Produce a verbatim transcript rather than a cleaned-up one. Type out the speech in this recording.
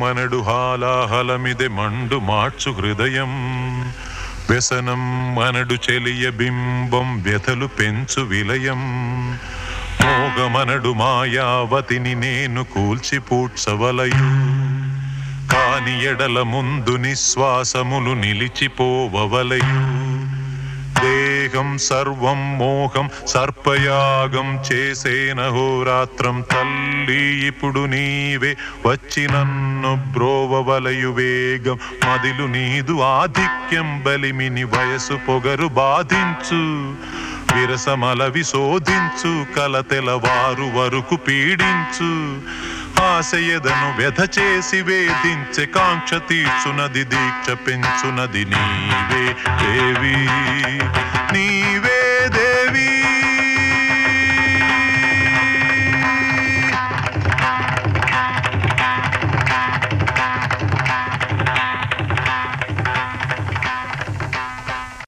మనడు హాలాహలమిదే మండు మార్చు హృదయం వ్యసనం మనడు చెలియ బింబం వ్యథలు పెంచు విలయం మోగమనడు మాయావతిని నేను కూల్చి పూడ్చవలయు కాని ఎడల ముందు నిశ్వాసములు నిలిచిపోవలయు దేహం సర్వం మోహం సర్పయాగం చేసేనహోరాత్రం తల్లి ఇప్పుడు నీవే వచ్చి నన్ను బ్రోవవలయు వేగం మదిలు నీదు ఆధిక్యం బలిమిని వయసు పొగరు బాధించు విరసమల విశోధించు కలతెలవారు వరకు పీడించు ఆశయదను వ్యధ చేసి వేధించే కాంక్ష తీర్చునది దీక్ష పెంచునది నీవే దేవి నీ